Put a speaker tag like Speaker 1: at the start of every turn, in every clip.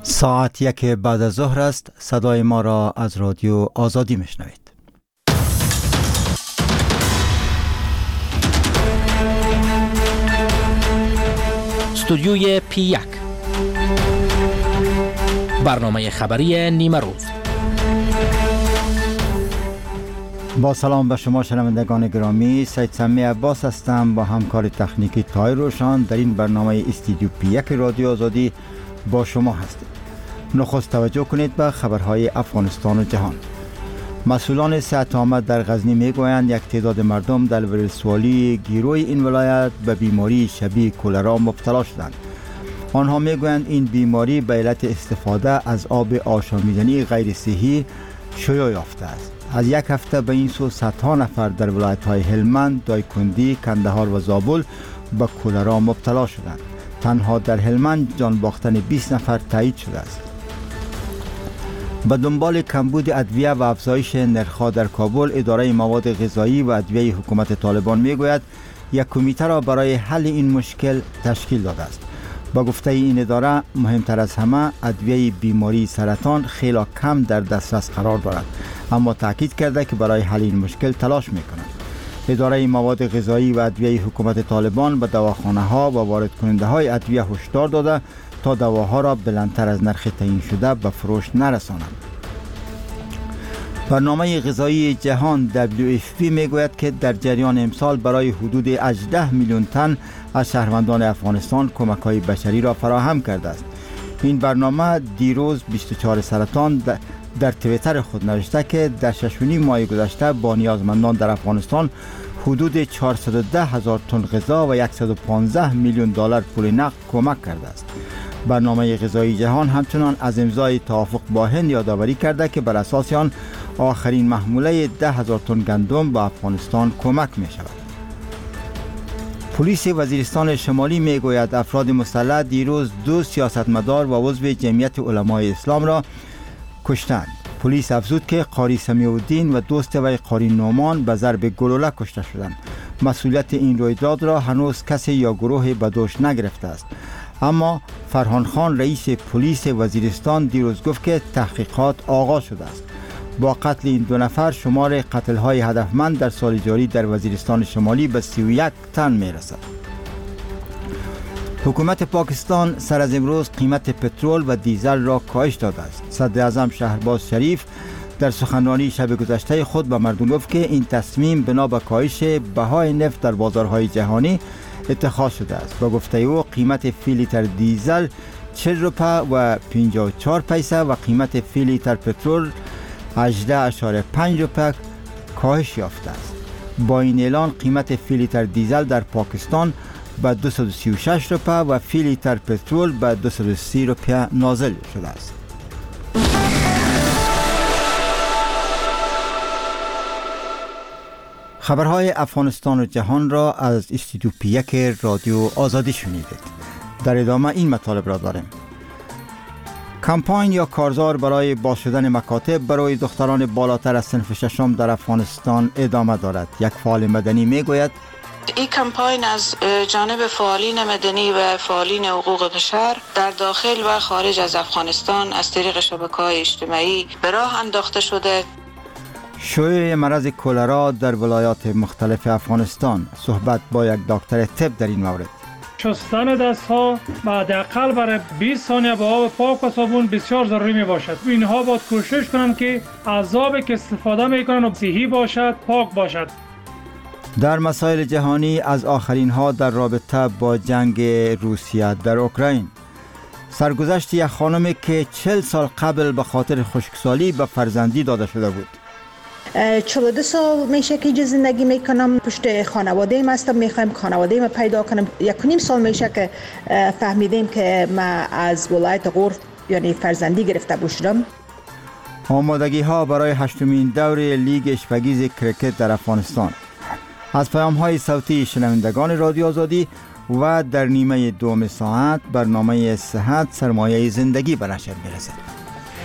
Speaker 1: ساعت 1 بعد از ظهر است. صدای ما را از رادیو آزادی میشنوید.
Speaker 2: استودیوی P1 برنامه خبری نیمه روز.
Speaker 1: با سلام به شما شنوندگان گرامی، سید سمی عباس هستم با همکار تکنیکی طاهر روشان در این برنامه استودیو P1 رادیو آزادی با شما هستیم. نخست توجه کنید به خبرهای افغانستان و جهان. مسئولان صحت عامه در غزنی میگویند یک تعداد مردم در ولسوالی گیروی این ولایت به بیماری شبیه کولرا مبتلا شدند. آنها میگویند این بیماری به علت استفاده از آب آشامیدنی غیر صحی شیوع یافته است. از یک هفته به این سو صدها نفر در ولایت‌های هلمند، دایکندی، کندهار و زابل به کولرا مبتلا شدند. تنها در هلمند جان باختن 20 نفر تایید شده است. به دنبال کمبود ادویه و افزایش نرخ‌ها در کابل، اداره مواد غذایی و ادویه حکومت طالبان میگوید یک کمیته را برای حل این مشکل تشکیل داده است. با گفته این اداره، مهمتر از همه ادویه بیماری سرطان خیلی کم در دسترس قرار دارد، اما تاکید کرده که برای حل این مشکل تلاش میکنند. اداره مواد غذایی و ادویه حکومت طالبان به دواخانه‌ها و وارد کننده های ادویه هشدار داده تا دواها را بلندتر از نرخ تعیین شده به فروش نرسانند. برنامه غذایی جهان WFP میگوید که در جریان امسال برای حدود 18 میلیون تن از شهروندان افغانستان کمک‌های بشری را فراهم کرده است. این برنامه دیروز 24 سرطان در توییتر خود نوشته که در 6.5 ماه گذشته با نیازمندان در افغانستان حدود 410,000 تن غذا و 115 میلیون دلار پول نقد کمک کرده است. برنامه غذایی جهان همچنان از امضای توافق با هند یادآوری کرده که بر اساس آن آخرین محموله 10,000 تن گندم به افغانستان کمک می شود. پلیس وزیرستان شمالی می گوید افراد مسلح دیروز 2 سیاستمدار و عضو جمعیت علمای اسلام را کشتند. پلیس افزود که قاری سمیع‌الدین و دوست وی قاری نعمان به ضرب گلوله کشته شدند. مسئولیت این رویداد را هنوز کسی یا گروه به دوش نگرفته است، اما فرهان خان رئیس پلیس وزیرستان دیروز گفت که تحقیقات آغاز شده است. با قتل این 2 نفر شمار قتل‌های هدفمند در سال جاری در وزیرستان شمالی به 31 تن می‌رسد. حکومت پاکستان سر از امروز قیمت پترول و دیزل را کاهش داده است. صدراعظم شهباز شریف در سخنرانی شب گذشته خود به مردم گفت که این تصمیم بنا به کاهش بهای نفت در بازارهای جهانی اتخاذ شده است. با گفته او قیمت فی لیتر دیزل 40 روپیه و 54 پیسه و قیمت فی لیتر پترول 18.5 روپیه کاهش یافته است. با این اعلان قیمت فی لیتر دیزل در پاکستان به 236 روپیه و فی لیتر پترول به 230 روپیه نازل شده است. خبرهای افغانستان و جهان را از استودیو P1 رادیو آزادی شنیدید. در ادامه این مطالب را داریم. کمپاین یا کارزار برای باز شدن مکاتب برای دختران بالاتر از صنف ششم در افغانستان ادامه دارد. یک فعال مدنی میگوید
Speaker 3: این کمپاین از جانب فعالین مدنی و فعالین حقوق بشر در داخل و خارج از افغانستان از طریق شبکه‌های اجتماعی به راه انداخته شده.
Speaker 1: شیوع مرض کولرا در ولایات مختلف افغانستان. صحبت با یک دکتر طب در این مورد.
Speaker 4: شستن دست ها حداقل برای 20 ثانیه با آب پاک و صابون بسیار ضروری می باشد. اینها باید کوشش کنند که از آبی که استفاده می کنند صحی باشد، پاک باشد.
Speaker 1: در مسائل جهانی از آخرین ها در رابطه با جنگ روسیه در اوکراین. سرگذشت یک خانمی که 40 سال قبل به خاطر خشکسالی به فرزندی داده شده بود.
Speaker 5: 42 سال میشه که اینجا زندگی میکنم، پشت خانواده ایم هستم، میخوایم خانواده ایم پیدا کنم. 1.5 سال میشه که فهمیدیم که من از ولایت غور یعنی فرزندی گرفته باشم.
Speaker 1: آمادگی ها برای 8مین دور لیگ اشپگیز کرکت در افغانستان. از پیام های صوتی شنوندگان رادیو آزادی و در نیمه دوم ساعت برنامه صحت سرمایه زندگی به نشر میرسد.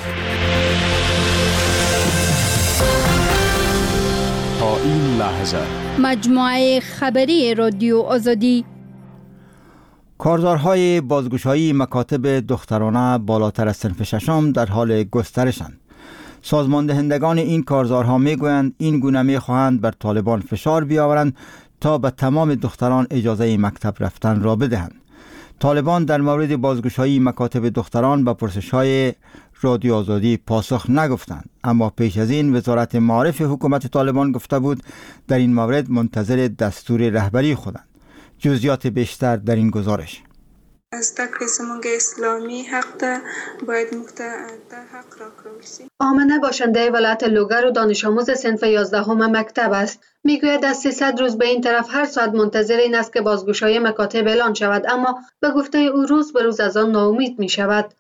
Speaker 6: تا این لحظه
Speaker 7: مجموعه خبری رادیو آزادی
Speaker 1: کارزارهای بازگشایی مکاتب دخترانه بالاتر از صنف ششم در حال گسترشند. سازمان دهندگان این کارزارها میگویند این گونه میخواهند بر طالبان فشار بیاورند تا به تمام دختران اجازه مکتب رفتن را بدهند. طالبان در مورد بازگشایی مکاتب دختران به پرسش‌های رادیو آزادی پاسخ نگفتند، اما پیش از این وزارت معارف حکومت طالبان گفته بود در این مورد منتظر دستور رهبری خودند. جزئیات بیشتر در این گزارش.
Speaker 6: از تکل زمانگ اسلامی حق ده باید حق را کرسی.
Speaker 7: آمنه باشنده ولایت لوگر و دانش آموز صنف 11 مکتب است. میگوید از 300 روز به این طرف هر ساعت منتظر این است که بازگشایی مکاتب اعلان شود، اما به گفته او روز به روز از آن ناامید می شود.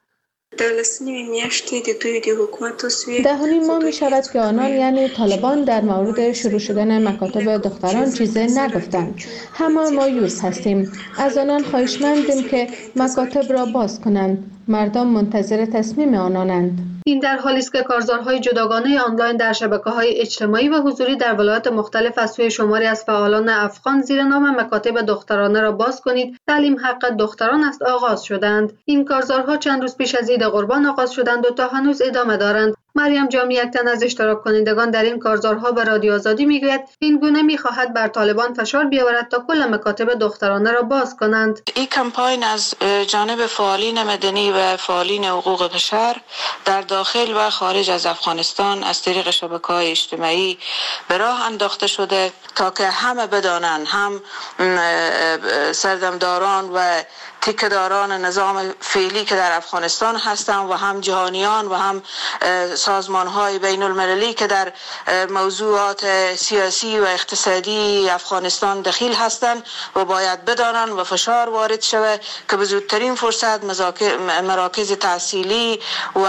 Speaker 8: دهانی ماه می شود که آنان یعنی طالبان در مورد شروع شدن مکاتب دختران چیزی نگفتند. همه مایوس هستیم. از آنان خواهشمندیم که مکاتب را باز کنند. مردم منتظر تصمیم آنانند.
Speaker 7: این در حالی است که کارزارهای جداگانه آنلاین در شبکه‌های اجتماعی و حضوری در ولایات مختلف از سوی شماری از فعالان افغان زیر نام مکاتب دخترانه را باز کنید، تعلیم حق دختران است آغاز شدند. این کارزارها چند روز پیش از عید قربان آغاز شدند و تا هنوز ادامه دارند. مریم جامی، یک تن از اشتراک کنندگان در این کارزارها، به رادیو آزادی میگوید این گونه میخواهد بر طالبان فشار بیاورد تا کل مکاتب دخترانه را باز کنند.
Speaker 3: این کمپاین از جانب فعالین مدنی و فعالین حقوق بشر در داخل و خارج از افغانستان از طریق شبکه‌های اجتماعی به راه انداخته شده تا که همه بدانند، هم سردمداران و تیکه‌داران نظام فعلی که در افغانستان هستند و هم جهانیان و هم سازمان‌های بین المللی که در موضوعات سیاسی و اقتصادی افغانستان دخیل هستند و باید بدانند و فشار وارد شود که به زودترین فرصت مراکز تحصیلی و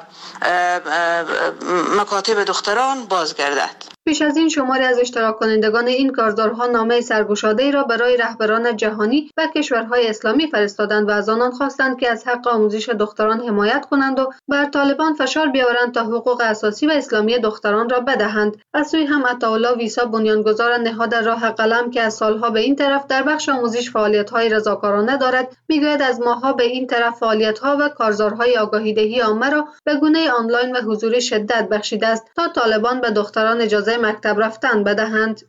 Speaker 3: مکاتب دختران بازگردد.
Speaker 7: پیش از این شماری از اشتراک کنندگان این کارزارها نامه سرگشاده‌ای را برای رهبران جهانی و کشورهای اسلامی فرستادند و از آنان خواستند که از حق آموزش دختران حمایت کنند و بر طالبان فشار بیاورند تا حقوق اساسی و اسلامی دختران را بدهند. از سوی هم عطاالله ویسا، بنیانگذار نهاد راه قلم که از سالها به این طرف در بخش آموزش فعالیت‌های رضاکارانه دارد، میگوید از ماه‌ها به این طرف فعالیت‌ها و کارزارهای آگاهی‌دهی عامه را به گونه آنلاین و حضوری شدت بخشیده است تا طالبان به دختران اجازه مکتب رفتن بدهند.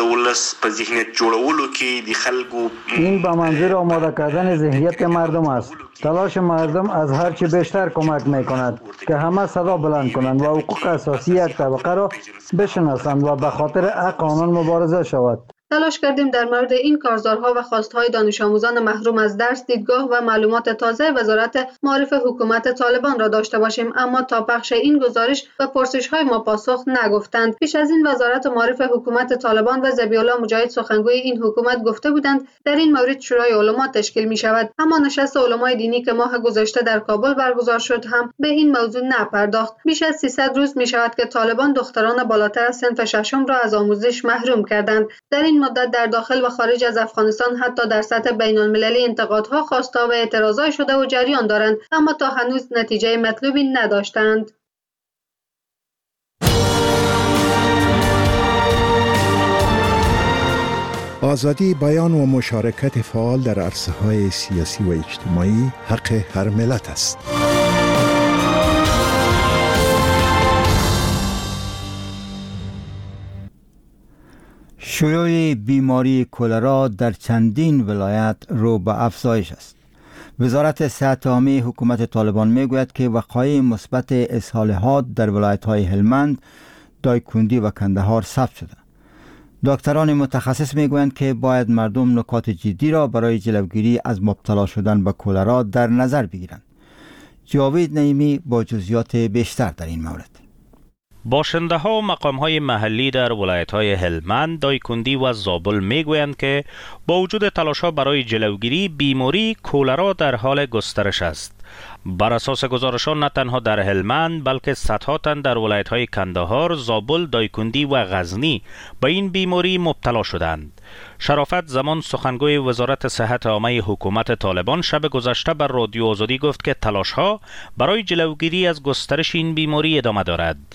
Speaker 9: این به منظور آماده کردن ذهنیت مردم است. تلاش مردم از هر چه بیشتر کمک می‌کند که همه صدا بلند کنند و حقوق اساسی یک طبقه را بشناسند و به خاطر حق آنان مبارزه شود.
Speaker 7: تلاش کردیم در مورد این کارزارها و خواستهای دانش آموزان محروم از درس، دیدگاه و معلومات تازه وزارت معارف حکومت طالبان را داشته باشیم، اما تا پخش این گزارش و پرسش‌های ما پاسخ نگفتند. پیش از این وزارت معارف حکومت طالبان و ذبیح‌الله مجاهد، سخنگوی این حکومت، گفته بودند در این مورد شورای علما تشکیل می شود، اما نشست علمای دینی که ماه گذشته در کابل برگزار شد هم به این موضوع نپرداخت. بیش از 300 روز می شود که طالبان دختران بالاتر از صنف ششم را از آموزش محروم کردند. در این مدت در داخل و خارج از افغانستان حتی در سطح بین المللی انتقادها، خواستها و اعتراضات شده و جریان دارند، اما تا هنوز نتیجه مطلوبی نداشتند.
Speaker 10: آزادی بیان و مشارکت فعال در عرصه‌های سیاسی و اجتماعی حق هر ملت است.
Speaker 1: شیوع بیماری کلرا در چندین ولایت رو به افزایش است. وزارت صحت عامه حکومت طالبان میگوید که وقایع مثبت اسهال حاد در ولایت‌های هلمند، دایکندی و کندهار ثبت شده. دکتران متخصص میگویند که باید مردم نکات جدی را برای جلوگیری از مبتلا شدن به کلرا در نظر بگیرند. جاوید نعیمی با جزئیات بیشتر در این مورد.
Speaker 11: باشنده ها و مقام های محلی در ولایت های هلمند، دایکندی و زابل میگویند که با وجود تلاش ها برای جلوگیری، بیماری کولرا در حال گسترش است. بر اساس گزارشان نه تنها در هلمند بلکه صدها تن در ولایت های کندهار، زابل، دایکندی و غزنی به این بیماری مبتلا شدند. شرافت زمان، سخنگوی وزارت صحت عامه حکومت طالبان، شب گذشته بر رادیو آزادی گفت که تلاش ها برای جلوگیری از گسترش این بیماری ادامه دارد.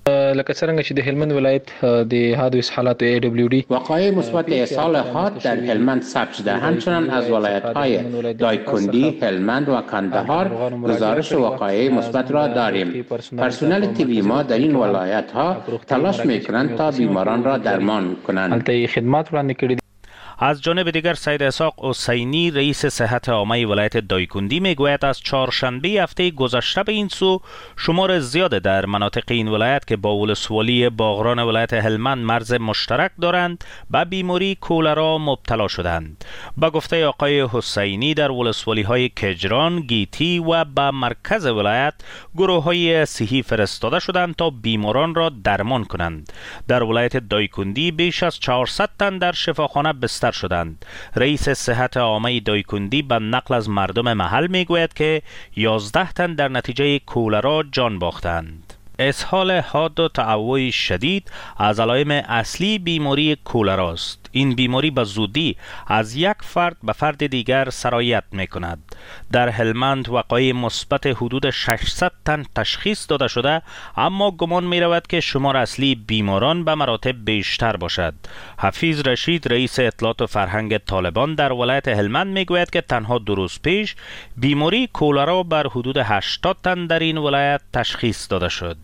Speaker 12: لکه څنګه چې د هلمند ولایت د حادث حالات AWD
Speaker 13: وقایع مثبت ایصال حاد در هلمند ثبت شده. همچنان از ولایت‌های دایکندی، هلمند و کندهار گزارش وقایع مثبت را داریم. پرسنل طبی ما در این ولایت‌ها تلاش می‌کنند تا بیماران را درمان کنند.
Speaker 12: خدمات وړاندې کړي.
Speaker 11: از جانب دیگر سید اسحاق حسینی رئیس صحت عامه ولایت دایکندی میگوید از چهارشنبه هفته گذشته به این سو شمار زیاد در مناطق این ولایت که با ولسوالی باغران ولایت هلمند مرز مشترک دارند به بیماری کولرا مبتلا شدند. با گفته آقای حسینی در ولسوالی های کجران، گیتی و به مرکز ولایت گروه های صحی فرستاده شدند تا بیماران را درمان کنند. در ولایت دایکندی بیش از 400 تن در شفاخانه بستر شدند. رئیس صحت عامه دایکندی به نقل از مردم محل میگوید که 11 تن در نتیجه کولرا جان باختند. اسهال حاد و تعوی شدید از علائم اصلی بیماری کولرا است. این بیماری به زودی از یک فرد به فرد دیگر سرایت می کند. در هلمند وقایع مثبت حدود 600 تن تشخیص داده شده، اما گمان می رود که شمار اصلی بیماران به مراتب بیشتر باشد. حفیظ رشید رئیس اطلاعات و فرهنگ طالبان در ولایت هلمند می گوید که تنها 2 روز پیش بیماری کولرا بر حدود 80 تن در این ولایت تشخیص داده شد.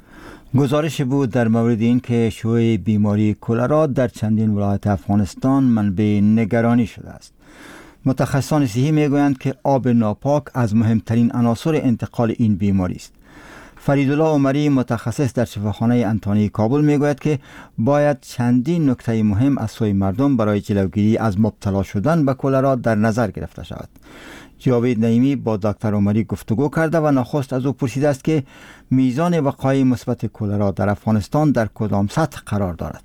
Speaker 1: گزارش بود در مورد این که شیوع بیماری کولرا در چندین ولایت افغانستان منبع نگرانی شده است. متخصصان صحی میگویند که آب ناپاک از مهمترین عناصر انتقال این بیماری است. فریدالله عمری متخصص در شفاخانه انتانی کابل میگوید که باید چندین نکته مهم از سوی مردم برای جلوگیری از مبتلا شدن به کولرا در نظر گرفته شود. جاوید نعیمی با دکتر عمری گفتگو کرده و نخست از او پرسیده است که میزان وقایع مثبت کولرا در افغانستان در کدام سطح قرار دارد.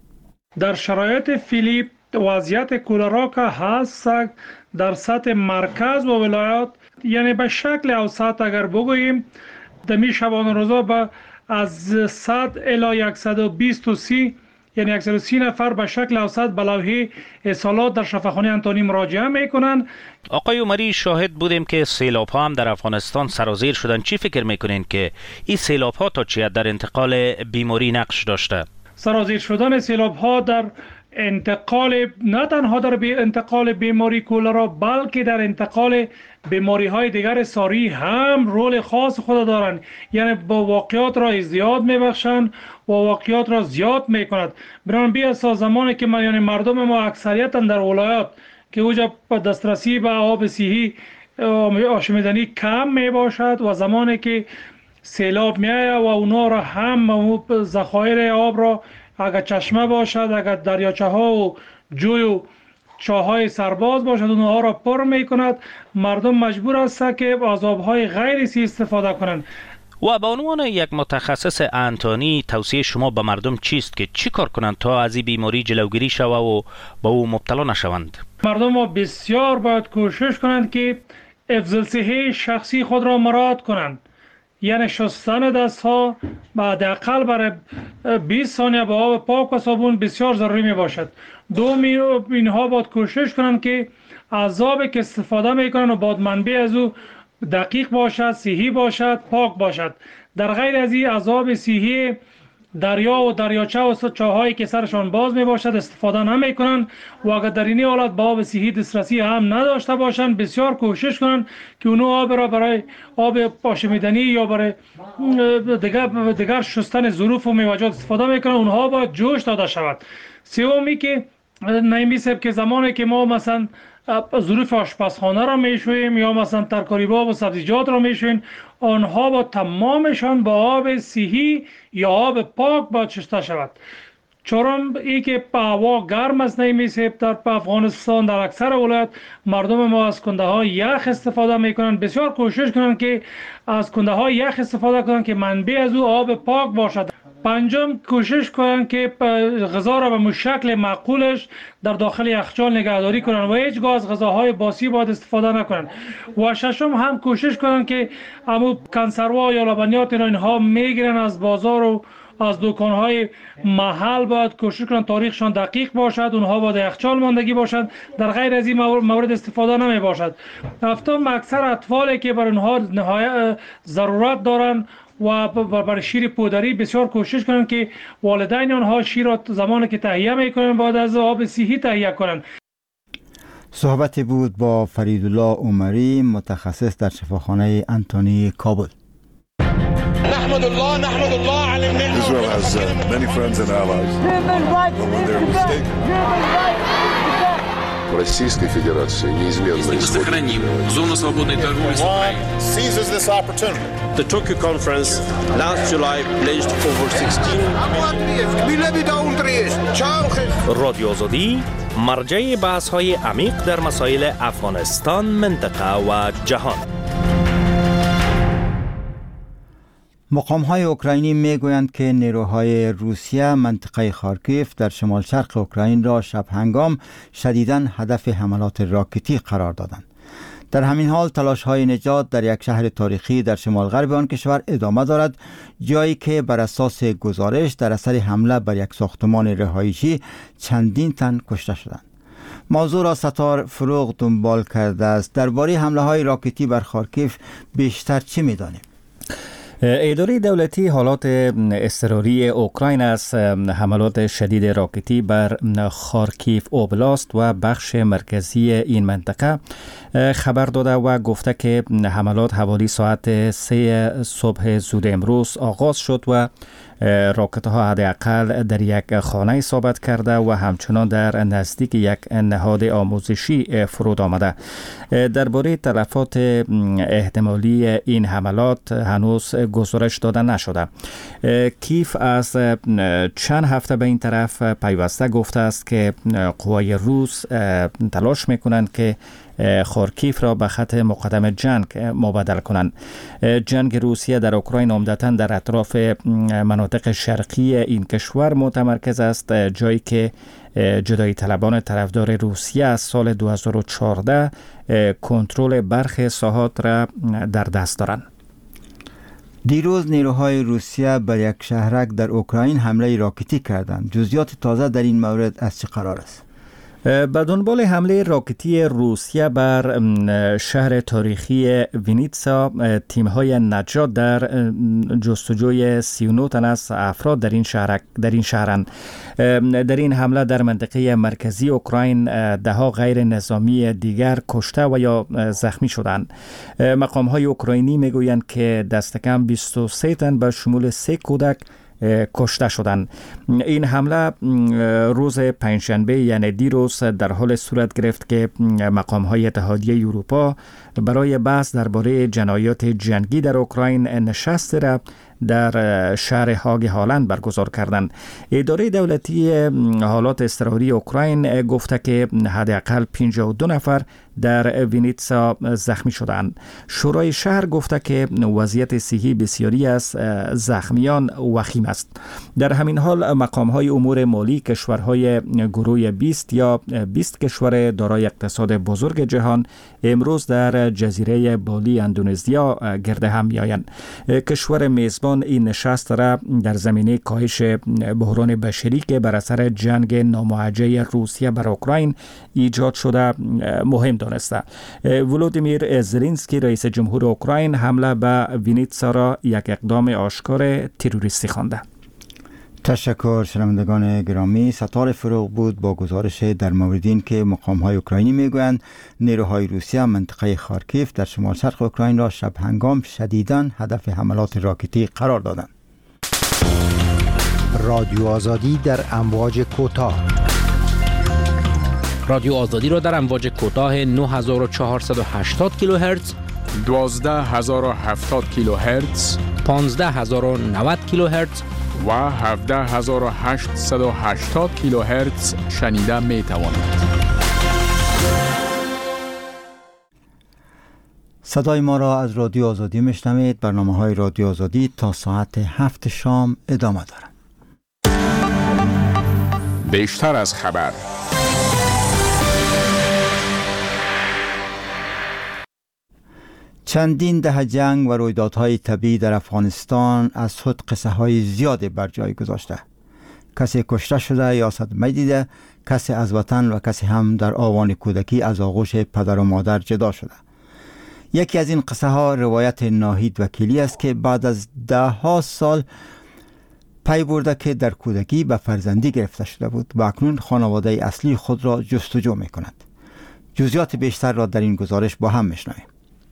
Speaker 4: در شرایط فعلی وضعیت کولرا که هست در سطح مرکز و ولایات، یعنی به شکل اوسط اگر بگوییم دمی شبانه روزا به از 100 الی 120 یعنی 130 نفر به شکل اوسط به لوحه اصالات در شفاخانه انتانی مراجعه میکنن.
Speaker 11: آقای عمری شاهد بودیم که سیلاب ها هم در افغانستان سرازیر شدن. چی فکر میکنین که این سیلاب ها تا چی در انتقال بیماری نقش داشته؟
Speaker 4: سرازیر شدن سیلاب ها در انتقال، نه تنها در انتقال بیماری کولرا بلکه در انتقال بیماری های دیگر ساری هم رول خاص خود دارند. یعنی با واقعیات را زیاد میبخشند و واقعیات را زیاد میکند. بران بی اساس زمانی که یعنی مردم ما اکثریتا در ولایات که اوجا دسترسی به آب صحی آشامیدنی کم می باشد و زمانی که سیلاب میآید و اونا را هم ذخایر آب را اگر چشمه باشد، اگر دریاچه ها و جوی و چاهای سرباز باشد اونها را پر می کند، مردم مجبور است که از آبهای غیر صحی استفاده کنند.
Speaker 11: و به عنوان یک متخصص انتانی توصیه شما به مردم چیست که چی کار کنند تا از این بیماری جلوگیری شود و با او مبتلا نشوند؟
Speaker 4: مردم ما بسیار باید کوشش کنند که حفظ صحی شخصی خود را مراعات کنند. یعنی شستن دست ها حداقل برای 20 ثانیه با آب پاک و صابون بسیار ضروری می باشد. اینها باید کوشش کنند که از آبی که استفاده می کنند و باید منبع از او دقیق باشد، صحی باشد، پاک باشد. در غیر از این از آب صحی دریا و دریاچه و چاهایی که سرشان باز می باشد استفاده نمی کنند و اگر در این حالت با آب صحی دسترسی هم نداشته باشند بسیار کوشش کنند که اونو آب را برای آب آشامیدنی یا برای دیگر شستن ظروف و میوه‌جات استفاده میکنند. اونها باید جوش داده شود. سومی که نمی سب که زمانی که ما مثلا ظروف آشپزخانه را میشویم یا مثلا ترکاری باب و سبزیجات را میشویم، آنها با تمامشان با آب صحی یا آب پاک باید شسته شود. چون ای که هوا گرم است نمیسه در افغانستان در اکثر ولایت مردم ما از کنده های یخ استفاده میکنند. بسیار کوشش کنند که از کنده های یخ استفاده کنند که منبع از او آب پاک باشد. پنجم کوشش کنند که غذا را به شکل معقولش در داخل یخچال نگهداری کنند و هیچگاه از غذاهای باسی باید استفاده نکنند. و ششم هم کوشش کنند که همو کنسروا یا لبنیات اینها میگیرن از بازار و از دکانهای محل باید کوشش کنند تاریخشان دقیق باشد، اونها باید یخچال ماندگی باشد، در غیر از این مورد استفاده نمی باشد. هفتم اکثر اطفالی که بر اونها نهایت ضرورت دارند و برای شیر پودری بسیار کوشش کنند که والدین آنها شیر را زمانی که تهیه میکنند باید از آب صحی تهیه کنند.
Speaker 1: صحبتی بود با فریدالله عمری، متخصص در شفاخانه انتونی کابل.
Speaker 14: نحمد الله على النعمة. Israel has many friends and allies. But when they're mistaken. Российской Федерации неизменно
Speaker 15: сохраним зону свободной торговли с Украиной.
Speaker 14: Seizes this opportunity.
Speaker 16: The Tokyo conference last July pledged over 16
Speaker 11: رادیو آزادی مرجع بحث‌های عمیق در مسائل افغانستان، منطقه و جهان.
Speaker 1: مقام‌های اوکراینی میگویند که نیروهای روسیه منطقه خارکیف در شمال شرق اوکراین را شب هنگام شدیداً هدف حملات راکتی قرار دادند. در همین حال تلاش‌های نجات در یک شهر تاریخی در شمال غرب آن کشور ادامه دارد، جایی که بر اساس گزارش در اثر حمله بر یک ساختمان رهایشی چندین تن کشته شدند. موضوع را ستار فروغ دنبال کرده است. درباره حمله‌های راکتی بر خارکیف بیشتر چه می‌دانیم؟
Speaker 17: اداره دولتی حالات اضطراری اوکراین از حملات شدید راکتی بر خارکیف اوبلاست و بخش مرکزی این منطقه خبر داده و گفته که حملات حوالی ساعت 3 صبح زود امروز آغاز شد و راکت ها حداقل در یک خانه اصابت کرده و همچنان در نزدیک یک نهاد آموزشی فرود آمده. درباره تلفات احتمالی این حملات هنوز گزارش داده نشده. کیف از چند هفته به این طرف پیوسته گفته است که قوای روس تلاش میکنند که خارکیف را به خط مقدم جنگ مبادله کنند. جنگ روسیه در اوکراین عمدتاً در اطراف مناطق شرقی این کشور متمرکز است، جایی که جدایی طلبان طرفدار روسیه از سال 2014 کنترل برخی ساحات را در دست دارند.
Speaker 1: دیروز نیروهای روسیه بر یک شهرک در اوکراین حمله راکتی کردند. جزئیات تازه در این مورد از چه قرار است؟
Speaker 17: به دنبال حمله راکتی روسیه بر شهر تاریخی وینیتسا، تیم‌های نجات در جستجوی 39 تن از افراد در این شهرند. در این حمله در منطقه مرکزی اوکراین ده‌ها غیر نظامی دیگر کشته و یا زخمی شدند. مقام‌های اوکراینی میگویند که دست کم 23 تن به شمول 3 کودک کشته شدند. این حمله روز پنجشنبه یعنی دیروز در حال صورت گرفت که مقام‌های اتحادیه اروپا برای بحث درباره جنایات جنگی در اوکراین نشست را در شهر هاگ هالند برگزار کردند. اداره دولتی حالات اضطراری اوکراین گفته که حداقل 52 نفر در وینیتسا زخمی شدند. شورای شهر گفته که وضعیت صحی بسیاری از زخمیان وخیم است. در همین حال مقام‌های امور مالی کشورهای گروه 20 یا 20 کشور دارای اقتصاد بزرگ جهان امروز در جزیره بالی اندونزیا گرد هم می‌آیند. کشور میزبان این نشست را در زمینه کاهش بحران بشری که بر اثر جنگ ناموجه روسیه بر اوکراین ایجاد شده مهم دانسته. ولودیمیر زلنسکی رئیس جمهور اوکراین حمله به وینیتسا را یک اقدام آشکار تروریستی خوانده.
Speaker 1: تشکر شنوندگان گرامی. ستار فروغ بود با گزارش در مورد این که مقام‌های اوکراینی میگویند نیروهای روسیه منطقه خارکیف در شمال شرق اوکراین را شب هنگام شدیداً هدف حملات راکتی قرار دادند.
Speaker 18: رادیو آزادی در امواج کوتاه.
Speaker 2: رادیو آزادی را در امواج کوتاه 9480 کیلوهرتز،
Speaker 19: 12070 کیلوهرتز،
Speaker 2: 15090 کیلوهرتز
Speaker 19: و 17880 کیلوهرتز شنیده می توانید.
Speaker 1: صدای ما را از رادیو آزادی میشنوید. برنامه‌های رادیو آزادی تا ساعت 7 شام ادامه دارد.
Speaker 19: بیشتر از خبر.
Speaker 1: چندین دهه جنگ و رویدادهای طبیعی در افغانستان از خود قصه های زیادی بر جای گذاشته. کسی کشته شده یا صدمه دیده، کسی از وطن و کسی هم در آوان کودکی از آغوش پدر و مادر جدا شده. یکی از این قصه ها روایت ناهید وکیلی است که بعد از 10 سال پی برده که در کودکی به فرزندی گرفته شده بود و اکنون خانواده اصلی خود را جستجو می کند. جزئیات بیشتر را در این گزارش با هم میشنویم.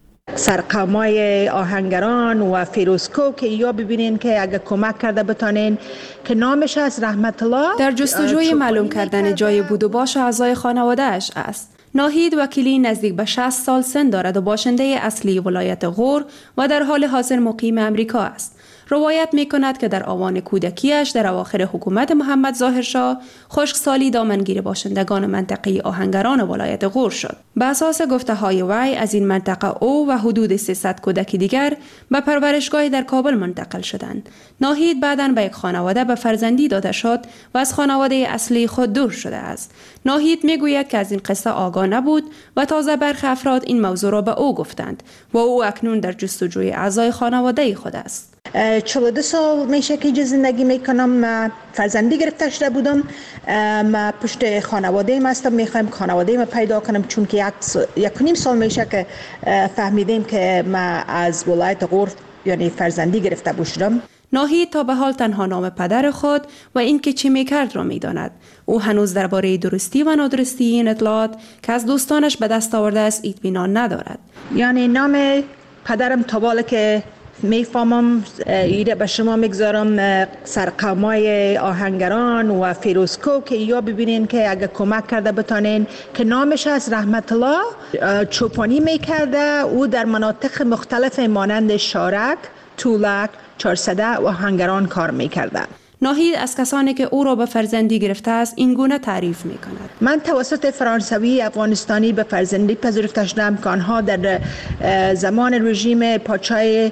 Speaker 5: سرقامای آهنگران و فیروزکو که یا ببینین که اگه کمک کرده بتانین که نامش از رحمت الله
Speaker 20: در جستجوی معلوم کردن جای بود و باش اعضای خانواده‌اش است. ناهید وکیلی نزدیک به 60 سال سن دارد و باشنده اصلی ولایت غور و در حال حاضر مقیم امریکا است. روایت می کند که در آوان کودکیش در اواخر حکومت محمد ظاهرشاه خشکسالی دامنگیر باشندگان منطقه آهنگران ولایت غور شد. به اساس گفته های وی از این منطقه او و حدود 300 کودک دیگر به پرورشگاهی در کابل منتقل شدند. ناهید بعداً به یک خانواده به فرزندی داده شد و از خانواده اصلی خود دور شده است. ناهید می گوید که از این قصه آگاه نبود و تازه برخی افراد این موضوع را به او گفتند و او اکنون در جستجوی اعضای خانواده خود است.
Speaker 5: 42 سال میشه که اینجا زندگی میکنم. فرزندی گرفته شده بودم. ما پشت خانواده هستم. میخوایم خانواده ما پیدا کنم چون که 1.5 سال میشه که فهمیدیم که ما از ولایت غور یعنی فرزندی گرفته بودم.
Speaker 20: ناهید تا به حال تنها نام پدر خود و اینکه چی میکرد را میداند. او هنوز درباره درستی و نادرستی این اطلاعات که از دوستانش به دست آورده است اطمینان ندارد.
Speaker 5: یعنی نام پدرم تا بالا که میفهمم ایده به شما میگذارم سرقامای آهنگران و فیروزکو که یا ببینین که اگه کمک کرده بتانین که نامش از رحمت الله چوپانی میکرده. او در مناطق مختلف مانند شارک، طولک، چارسده و آهنگران کار میکرده.
Speaker 20: ناهید از کسانی که او را به فرزندی گرفته است این گونه تعریف می کند.
Speaker 5: من توسط فرانسوی افغانستانی به فرزندی پذیرفته شدم که آنها در زمان رژیم پادشاه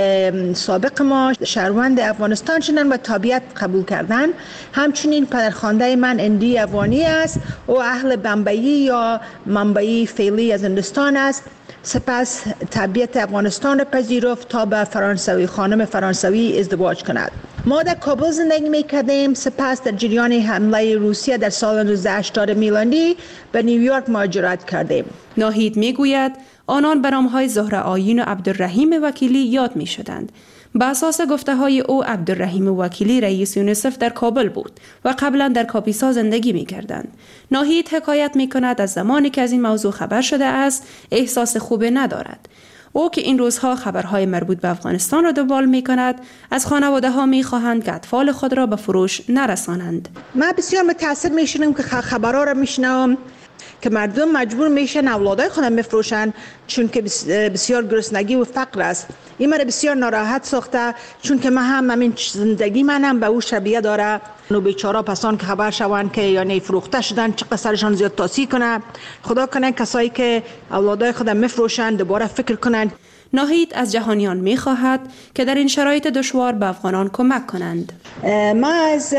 Speaker 5: سابق ما شهروند افغانستان شدند و تابعیت قبول کردند. همچنین پدرخوانده من اندی افغانی است و اهل بمبئی یا منبعی فعلی از هندوستان است. سپس تابعیت افغانستان را پذیرفت تا به فرانسوی خانم فرانسوی ازدواج کند. ما در کابل زندگی می‌کردیم. سپس در جریان حمله روسیه در سال 1980 میلادی به نیویورک مهاجرت کردیم.
Speaker 20: ناهید میگوید آنان به نام‌های زهره آیین و عبدالرحیم وکیلی یاد می‌شدند. به اساس گفته‌های او عبدالرحیم وکیلی رئیس یونیسف در کابل بود و قبلا در کاپیسا زندگی می‌کردند. ناهید حکایت می‌کند از زمانی که از این موضوع خبر شده است احساس خوبی ندارد. او که این روزها خبرهای مربوط به افغانستان را دنبال می‌کند از خانواده‌ها می‌خواهند که اطفال خود را به فروش نرسانند.
Speaker 5: من بسیار متأسف می‌شدم که خبرها را می‌شنوم که مردم مجبور میشن اولادای خودم بفروشن چون که بسیار گرسنگی و فقر است. این مرا بسیار ناراحت ساخته چون که من هم همین زندگی منم به او شبیه داره. و بیچاره پسان که خبر شوند که یعنی فروخته شدن چقدر سرشان زیاد تاثیر کنه. خدا کنه کسایی که اولادای خودم میفروشن دوباره فکر کنند.
Speaker 20: ناهید از جهانیان میخواهد که در این شرایط دشوار به افغانان کمک کنند.
Speaker 5: ما از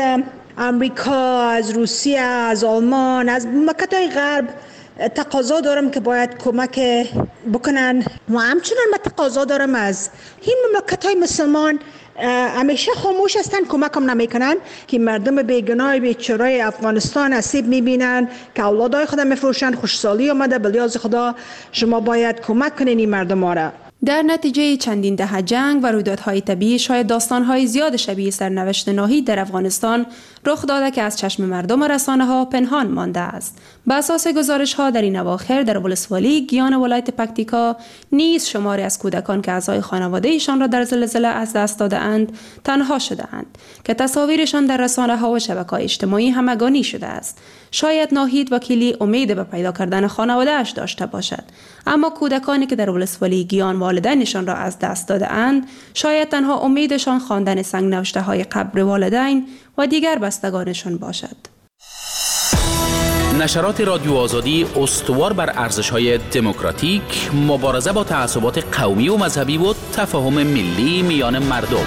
Speaker 5: امریکا، از روسیه، از آلمان، از مملکت‌های غرب تقاضا دارم که باید کمک بکنن و همچنان من تقاضا دارم از این مملکت‌های مسلمان همیشه خاموش هستن، کمک هم نمیکنن که مردم بیگناه بیچاره افغانستان آسیب میبینن که اولادای خودم میفروشن. خوشسالی اومده به لیاز خدا شما باید کمک کنین این مردم ها را.
Speaker 20: در نتیجه چندین دهه جنگ و رویدادهای طبیعی شاید داستانهای زیاد شبیه سرنوشت ناهید در افغانستان رخ داده که از چشم مردم و رسانه‌ها پنهان مانده است. به اساس گزارش‌ها در این اواخر در ولسوالی گیان ولایت پکتیکا نیز شماری از کودکان که اعضای خانواده‌ایشان را در زلزله از دست داده‌اند تنها شده‌اند که تصاویرشان در رسانه‌ها و شبکه‌های اجتماعی همگانی شده است. شاید ناهید وکیلی امید به پیدا کردن خانواده‌اش داشته باشد، اما کودکانی که در ولسوالی گیان والدینشان را از دست داده‌اند شاید تنها امیدشان خواندن سنگ‌نوشته‌های قبر والدین و دیگر بستگانشان باشد.
Speaker 2: نشرات رادیو آزادی استوار بر ارزش‌های دموکراتیک، مبارزه با تعصبات قومی و مذهبی و تفاهم ملی میان مردم.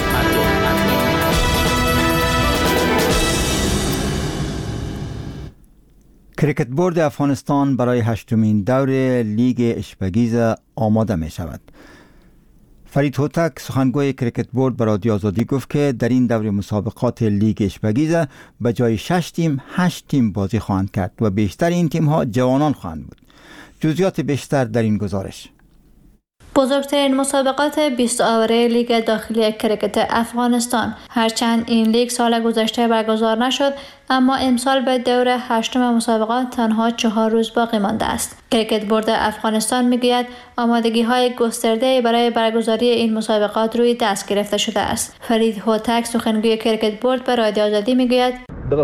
Speaker 1: کریکت بورد افغانستان برای 8مین دور لیگ اشپگیز آماده می شود. فرید هوتک سخنگوی کریکت بورد به رادیو آزادی گفت که در این دور مسابقات لیگ اشبگیز به جای 6 تیم 8 تیم بازی خواهند کرد و بیشتر این تیم ها جوانان خواهند بود. جزئیات بیشتر در این گزارش.
Speaker 21: بزرگترین مسابقات 20 آوره لیگ داخلی کریکت افغانستان. هرچند این لیگ سال گذشته برگزار نشد، اما امسال به دور 8م مسابقات تنها 4 روز باقی مانده است. کریکت بورد افغانستان میگوید آمادگی‌های گسترده برای برگزاری این مسابقات روی دست گرفته شده است. فرید هوتک سخنگوی کریکت بورد به رادیو آزادی میگوید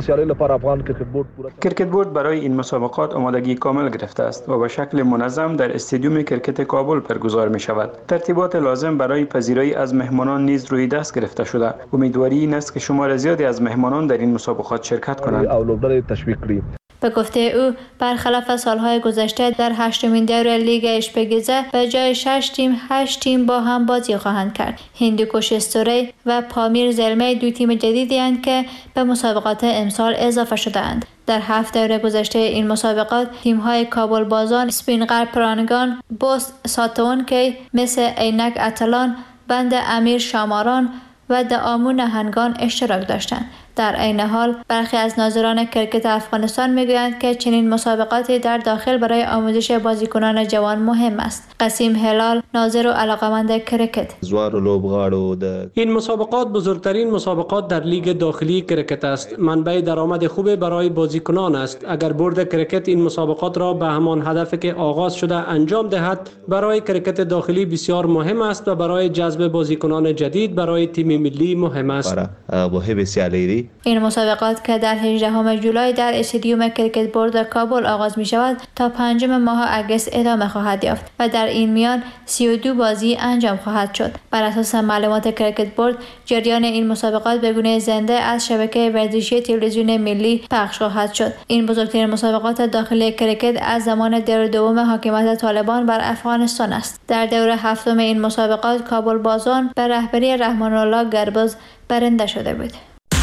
Speaker 22: کریکت بورد برای این مسابقات آمادگی کامل گرفته است و به شکل منظم در استادیوم کرکت کابل برگزار می شود. ترتیبات لازم برای پذیرایی از مهمانان نیز روی دست گرفته شده. امیدواری این است که شمار زیادی از مهمانان در این مسابقات شرکت کنند.
Speaker 21: به گفته او برخلاف سالهای گذشته در 8مین دور لیگ اشبگیزه به جای 6 تیم 8 تیم با هم بازی خواهند کرد. هندوکش استوری و پامیر زلمه 2 تیم جدیدی هستند که به مسابقات امسال اضافه شده‌اند. در 7 دوره گذشته این مسابقات تیم‌های کابل بازان، سپینغر پرانگان، بوست ساتون که مثل عینک اتلان، بند امیر شاماران و دعامو نهنگان اشتراک داشتند. در عین حال برخی از ناظران کرکت افغانستان میگویند که چنین مسابقاتی در داخل برای آموزش بازیکنان جوان مهم است. قسیم هلال، ناظر و علاقمند کرکت:
Speaker 23: این مسابقات بزرگترین مسابقات در لیگ داخلی کرکت است. منبع درآمد خوب برای بازیکنان است. اگر بورد کرکت این مسابقات را به همان هدفی که آغاز شده انجام دهد، برای کرکت داخلی بسیار مهم است و برای جذب بازیکنان جدید برای تیم ملی مهم است.
Speaker 21: این مسابقات که در 18 جولای در استادیوم کریکت بورد کابل آغاز می شود تا 5 ماه اگست ادامه خواهد یافت و در این میان 32 بازی انجام خواهد شد. بر اساس معلومات کریکت بورد، جریان این مسابقات به گونه زنده از شبکه ورزشی تلویزیون ملی پخش خواهد شد. این بزرگترین مسابقات داخلی کریکت از زمان دور دوم حاکمیت طالبان بر افغانستان است. در دور 7 این مسابقات کابل بازان به رهبری رحمان الله گربز برنده شده بود.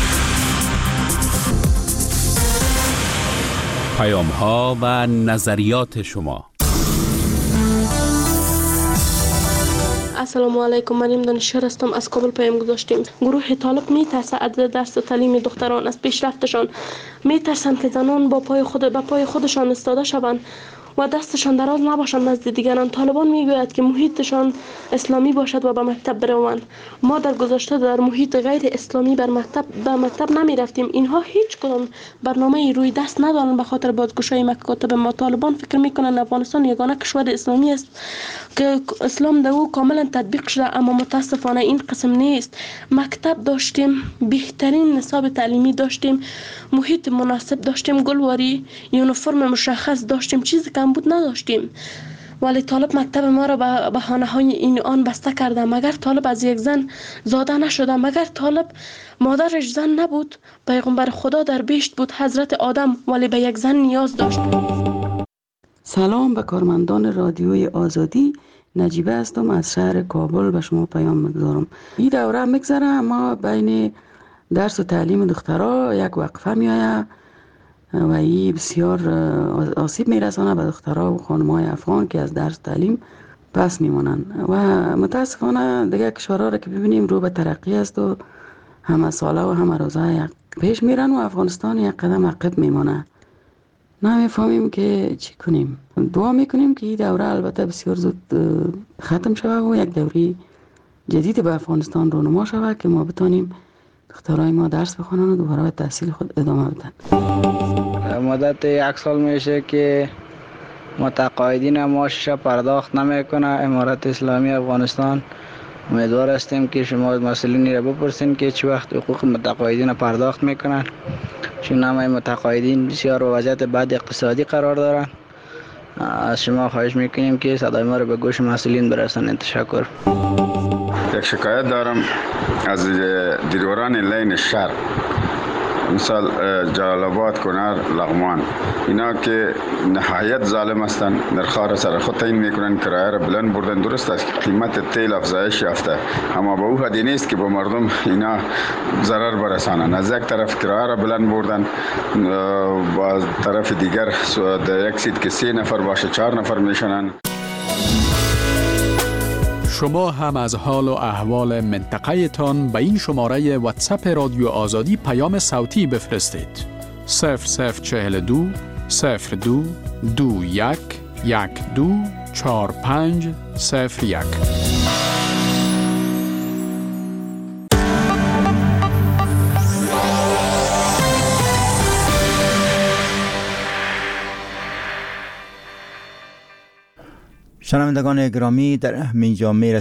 Speaker 2: پیام‌ها و نظریات شما.
Speaker 24: السلام علیکم، من دانشور هستم، از کابل پیام گذاشتیم. گروه طالب میترسه از درس و تعلیم دختران، از پیشرفتشان میترسند که زنان با پای خودشان استاده شوند و دستشان دراز نباشند نزد دیگران. طالبان میگوید که محیطشان اسلامی باشد و به مکتب بروند. ما در گذشته در محیط غیر اسلامی به مکتب نمی رفتیم. اینها هیچ کدام برنامه روی دست ندارند به خاطر بازگشایی مکاتب ما. طالبان فکر میکنند افغانستان یگانه کشور اسلامی است که اسلام در او کاملا تطبیق شده، اما متاسفانه این قسم نیست. مکتب داشتیم، بهترین نصاب تعلیمی داشتیم، محیط مناسب داشتیم، گلواری، یونیفرم مشخص داشتیم، چیزی کم بود نداشتیم. ولی طالب مکتب ما را به بهانه‌های این آن بسته کرده. مگر طالب از یک زن زاده نشده؟ مگر طالب مادرش زن نبود؟ پیغمبر خدا در بهشت بود، حضرت آدم، ولی به یک زن نیاز داشت.
Speaker 25: سلام به کارمندان رادیوی آزادی. نجیبه هستم از شهر کابل به شما پیام میگذارم. این دوره میگذره، اما بین درس و تعلیم دخترها یک وقفه میآید و این بسیار آسیب میرسانه به دخترها و خانم‌های افغان که از درس تعلیم پس میمانند و متاسفانه دیگه کشورها را که ببینیم رو به ترقی است و همه ساله و همه روزه پیش میرن و افغانستان یک قدم عقب میمانه. نمیفهمیم که چی کنیم. دعا میکنیم که این دوره البته بسیار زود ختم شود و یک دوره جدید به افغانستان رونما شود که ما بتانیم دخترای ما درس بخونن و دوباره به تحصیل خود ادامه بدن.
Speaker 26: مدت 1 سال میشه که متقاعدین معاشش پرداخت نمیکنه امارت اسلامی افغانستان. امیدوار هستیم که شما مسئولین را بپرسین که چه وقت حقوق متقاعدین پرداخت میکنن، چون همه متقاعدین بسیار وضعیت بد اقتصادی قرار دارن. از شما خواهش میکنیم که صدای ما را به گوش مسئولین برسانید. تشکر.
Speaker 27: یک شکایت دارم از دیرواران لین شهر، مثال جلال آباد، کنر، لغمان، اینا که نهایت ظالم هستند. نرخ‌ها را سر خود تعیین میکنن، کرایه را بلند بردن. درست است که قیمت تیل افزایش یافته، اما به او حدی نیست که به مردم اینا ضرر برسانند. از یک طرف کرایه را بلند بردن، با طرف دیگر یک سیت که 3 نفر باشه 4 نفر میشنن.
Speaker 19: شما هم از حال و احوال منطقه تان به این شماره واتساپ رادیو آزادی پیام صوتی بفرستید. 0042 02 21 12 45 01.
Speaker 1: شنوندگان گرامی، در همینجا میرسیم